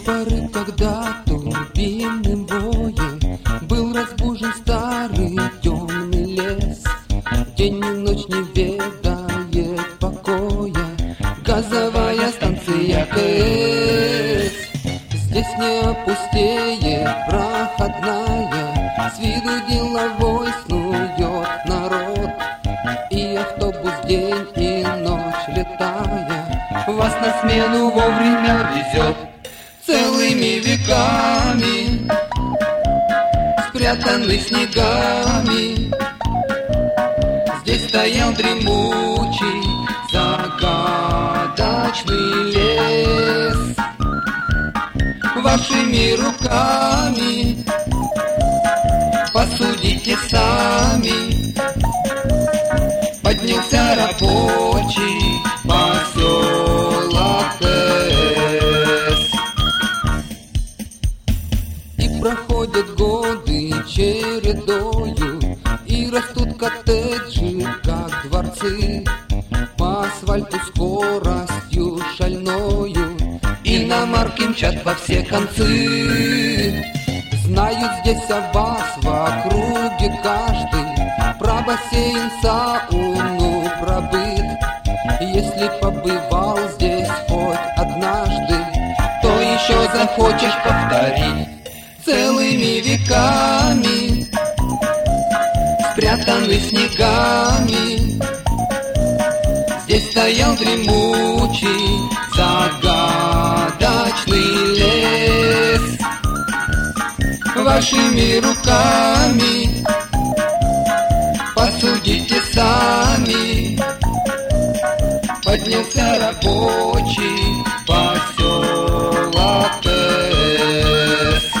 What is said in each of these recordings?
поры, когда турбинным воем был разбужен старый темный лес. День и ночь не ведает покоя газовая станция КС. Здесь не опустеет проходная, с виду деловой снует народ. И автобус день и ночь летая вас на смену вовремя везет. Целыми веками спрятанный снегами, здесь стоял дремучий загадочный лес. Вашими руками посудите сами, поднялся рабочий поселок КС. И проходят годы чередою, и растут коттеджи, как дворцы, по асфальту скоростью шальною, иномарки мчат во все концы. Знают здесь о вас в округе каждый, про бассейн, сауну, про быт. Если побывал здесь хоть однажды, то еще захочешь повторить. Целыми веками спрятанный снегами, здесь стоял дремучий загадочный лес. Вашими руками посудите сами, поднялся рабочий поселок КС.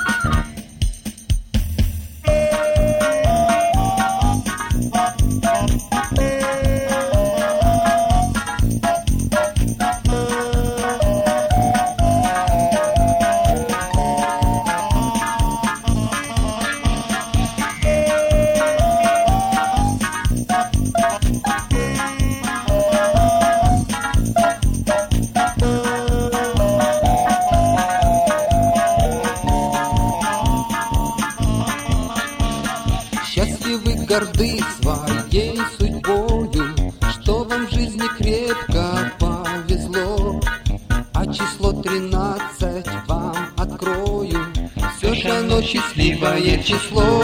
Счастливы, горды своей судьбою, что вам в жизни крепко повезло. А число 13 вам открою, все же оно счастливое число.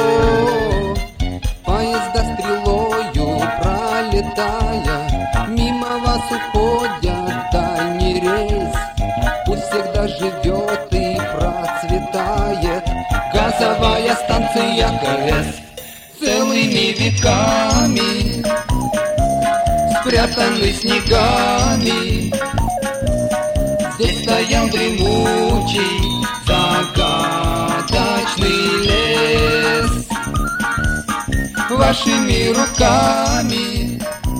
Поезда стрелою пролетая, мимо вас уходят дальний рейс. Пусть всегда живет и процветает газовая станция КС. Целыми веками спрятанный снегами, здесь стоял дремучий загадочный лес. Вашими руками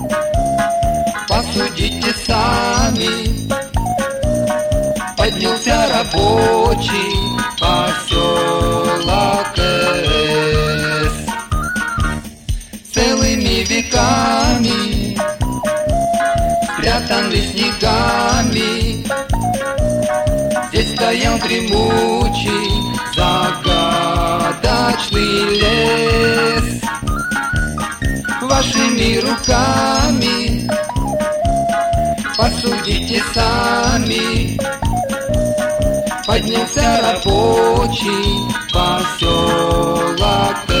посудите сами, поднялся рабочий поселок КС. Целыми веками спрятанный снегами, здесь стоял дремучий загадочный лес. Вашими руками посудите сами, поднялся рабочий поселок.